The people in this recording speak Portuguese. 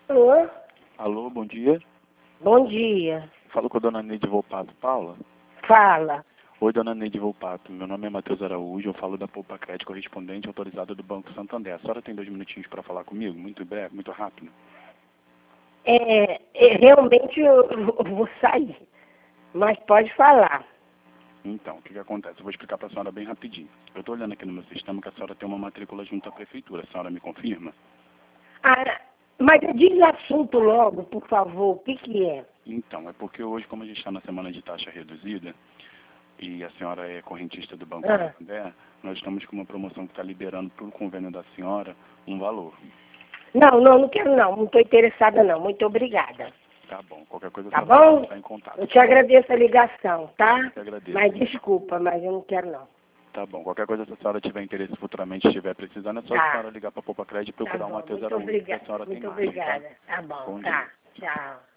Alô? Alô, bom dia. Bom dia. Falo com a dona Neide Volpato Paula. Fala. Oi, dona Neide Volpato. Meu nome é Matheus Araújo. Eu falo da Poupa Crédito correspondente autorizada do Banco Santander. A senhora tem 2 minutinhos para falar comigo? Muito breve, muito rápido. Realmente eu vou sair, mas pode falar. Então, o que acontece? Eu vou explicar para a senhora bem rapidinho. Eu estou olhando aqui no meu sistema que a senhora tem uma matrícula junto à prefeitura. A senhora me confirma? Ah, mas diz assunto logo, por favor, o que é? Então, é porque hoje, como a gente está na semana de taxa reduzida, e a senhora é correntista do Banco Ah, Santander, nós estamos com uma promoção que está liberando para o convênio da senhora um valor. não quero não estou interessada não, muito obrigada. Tá bom, qualquer coisa a Tá senhora pode bom? estar em contato. Eu te agradeço a ligação, tá? Eu que agradeço. Mas desculpa, mas eu não quero não. Tá bom, qualquer coisa se a senhora tiver interesse futuramente, estiver precisando, é só a Tá, senhora ligar para a Poupa Crédito e tá procurar o bom, Matheus muito Araújo, que a obrigada, senhora tem muito margem, tá? obrigada. Tá bom, Bom tá, dia. tchau.